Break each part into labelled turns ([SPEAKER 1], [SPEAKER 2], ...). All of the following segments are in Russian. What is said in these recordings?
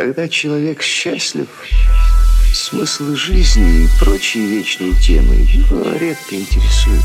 [SPEAKER 1] Когда человек счастлив, смысл жизни и прочие вечные темы его редко интересуют.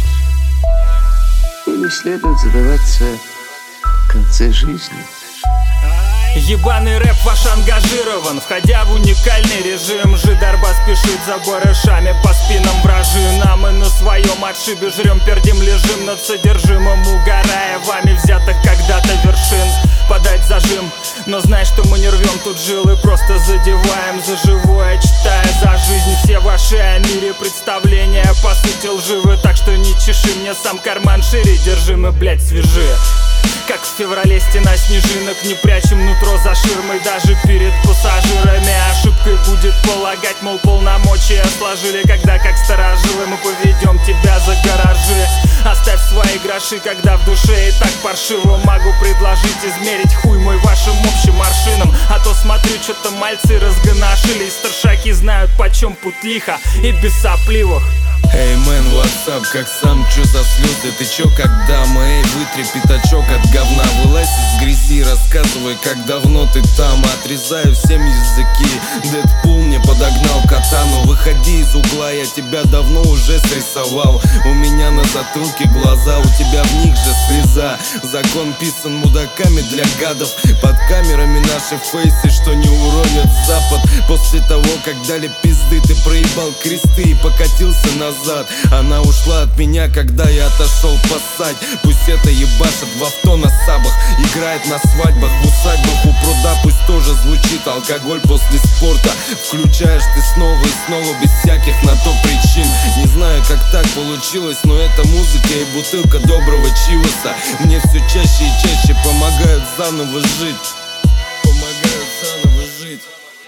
[SPEAKER 1] Ими следует задаваться в конце жизни.
[SPEAKER 2] Ебаный рэп ваш ангажирован, входя в уникальный режим. Жидарба спешит за барышами по спинам вражинам. Мы на своем отшибе жрем, пердим, лежим над содержимым, угорая вами взятых когда-то вершин. Подать зажим, но знай, что мы не рвем тут жилы, просто задеваем за живое, читая за жизнь все ваши о мире представления, по сути лживы. Так что не чеши мне сам карман шире, держи мы, блять, свежие. Как в феврале стена снежинок, не прячем нутро за ширмой даже перед пассажирами. Ошибкой будет полагать, мол, полномочия сложили, когда как старожилы мы поведем тебя за гаражи. Оставь свои гроши, когда в душе и так паршиво. Могу предложить измерить хуй мой вашим общим аршином. А то смотрю, что-то мальцы разгоношились. Старшаки знают, почем путь лихо и без сопливых.
[SPEAKER 3] Эй, мэн, ватсап, как сам, чё за слезы? Ты чё, когда мы, эй, вытри пятачок от говна. Вылазь из грязи, рассказывай, как давно ты там. Отрезаю всем языки, Дэдпул мне подогнал катану. Выходи из угла, я тебя давно уже срисовал. У меня на затылке глаза, у тебя в них же слеза. Закон писан мудаками для гадов. Под камерами наши фейсы, что не уронят запад. После того, как дали пизды, ты проебал кресты и покатился назад. Она ушла от меня, когда я отошел поссать. Пусть это ебашит в авто на сабах, играет на свадьбах, в усадьбах у пруда. Пусть тоже звучит алкоголь после спорта. Включаешь ты снова и снова без всяких на то причин. Не знаю, как так получилось, но это музыка и бутылка доброго чиваса мне все чаще и чаще помогают заново жить. Помогают заново жить.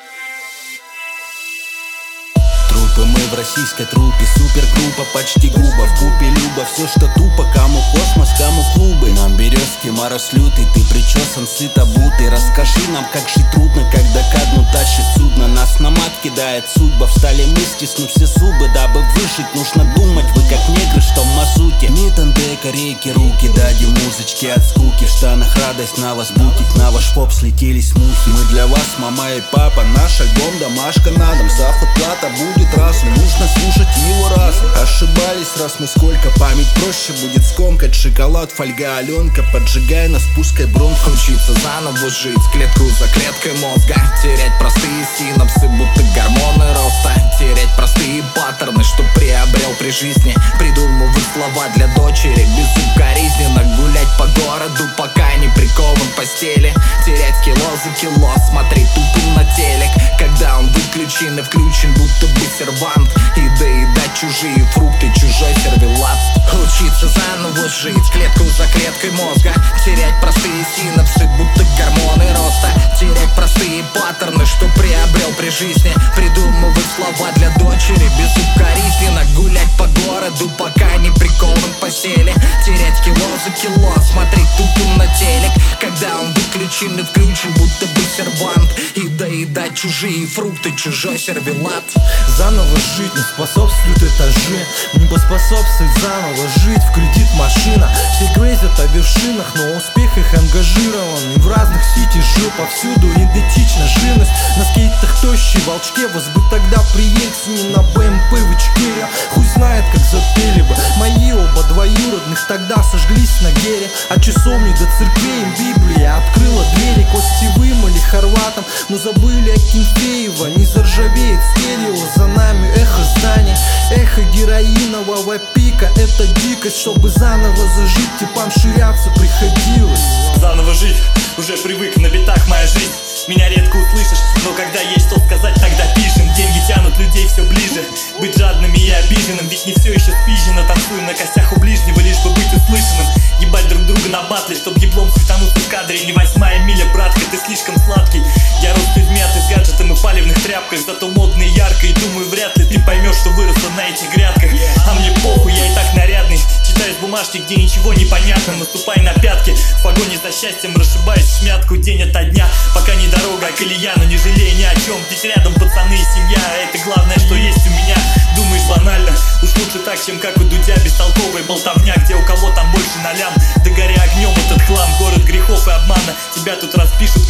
[SPEAKER 4] Мы в российской трупе, супергруппа почти грубо. В купе люба, все что тупо. Кому космос, кому клубы. Нам березки, мороз лютый. Ты причесан, сыт обутый. Расскажи нам, как жить трудно, когда ко дну тащит судно. Нас на мат кидает судьба. Встали мы, стиснув все зубы. Дабы выжить, нужно думать. Вы как негры, что в мазуте. Митандека, реки, руки. Дадим музычки от скуки. В штанах радость на вас бутик. На ваш поп слетелись мухи. Мы для вас, мама и папа. Наш альбом, домашка на дом. Заход плата будет раз. Нужно слушать его раз. Ошибались раз мы сколько. Память проще будет скомкать. Шоколад, фольга, Аленка. Поджигай нас, пускай бронх.
[SPEAKER 5] Учиться заново жить, клетку за клеткой мозга. Терять простые синапсы, будто гормоны роста. Терять простые паттерны, что приобрел при жизни. Придумывать слова для дочери безукоризненно. Гулять по городу, пока не прикован к постели. Терять кило за кило, смотреть тупым на телек. Когда он выключен и включен, будто бы сервант. И доедать чужие фрукты, чужой сервелат. Учиться заново жить, клетку за клеткой мозга. Терять простые синапсы, будто гормоны роста. Терять простые паттерны, что приобрел при жизни. Придумывать слова для дочери безукоризненно. Гулять по городу, пока не прикован к постели. Терять кило за кило, смотреть тупым на телек. Когда он выключен и включен, будто бы сервант. И доедать чужие фрукты, чужой сервелат.
[SPEAKER 6] Заново жить не способствуют этажи. Не поспособствует заново жить в кредит машина. Все грезят о вершинах, но успех их ангажирован. И в разных сити жил, повсюду идентична живность. На скейтах тощий волчке, вас бы тогда при Ельцине на БМП в Ичкере. Хуй знает, как запели бы. Мои оба двоюродных тогда сожглись на гере. От часовни до церквей им Библия открыла двери. Кости вымыли хорватам, но забыли о Кимфеева. Не заржавеет стерео, за нами эхо зданий. Эхо героинового пика. Это дикость, чтобы заново зажить. Типам ширяться приходилось.
[SPEAKER 7] Заново жить, уже привык, на битах моя жизнь. Меня редко услышишь, но когда есть что сказать, тогда пишем. Деньги тянут людей все ближе. Быть жадными и обиженным, ведь не все еще спизжено. Танцуем на костях у ближнего, лишь бы быть услышанным. Ебать друг друга на батле, чтоб еблом хватануться в кадре. Не 8-я миля, братка, ты слишком сладкий. Я рос людьми, а ты с гаджетом и палевных тряпках. Зато модно и ярко, и думаю, вряд ли ты поймешь, что выросла на этих грядках. А мне похуй, я и так нарядный. Читаю с бумажки, где ничего не понятно. Наступай на пятки, в погоне за счастьем расшибаюсь в смятку день ото дня. Пока не дорога, а колея, но не жалею ни о чем. Ведь рядом пацаны и семья, а это главное, что есть у меня. Думаешь банально, уж лучше так, чем как у Дудя. Бестолковая болтовня, где у кого там больше на лям. Да горя огнем этот хлам, город грехов и обмана. Тебя тут распишут как надо,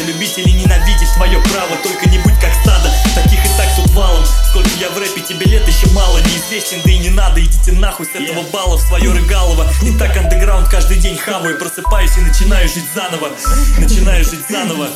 [SPEAKER 7] любить или ненавидеть твое право, только не будь как стадо, таких и так тут валом. Сколько я в рэпе, тебе лет еще мало, неизвестен, да и не надо, идите нахуй с этого балла в свое рыгалово. Не так андеграунд, каждый день хаваю, просыпаюсь и начинаю жить заново. Начинаю жить заново.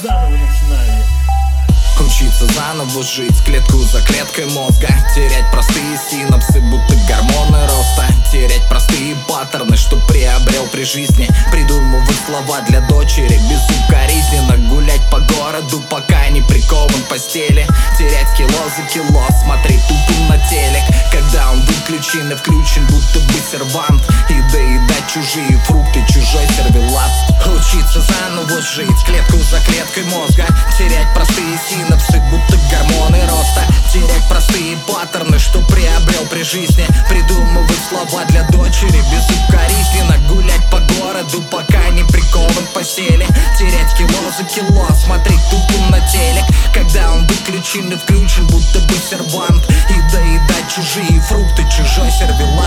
[SPEAKER 5] Учиться заново жить, клетку за клеткой мозга. Терять простые синапсы, будто гормоны роста. Терять простые паттерны, что приобрел при жизни. Придумывать слова для дочери безукоризненно. Гулять по городу, пока не прикован к постели. Терять кило за кило, смотреть тупо на телек. Когда он выключен и включен, будто бы сервант. И доедать чужие фрукты, чужой сервелат. Учиться заново жить, клетку за клеткой мозга. Терять простые синапсы, будто гормоны роста. Терять простые паттерны, что приобрел при жизни. Придумывать слова для дочери безукоризненно. Гулять по городу, пока не прикован к постели. Терять кило за кило, смотреть тупо на телек. Когда он выключен и включен, будто бы сервант. И доедать чужие фрукты, чужой сервелат.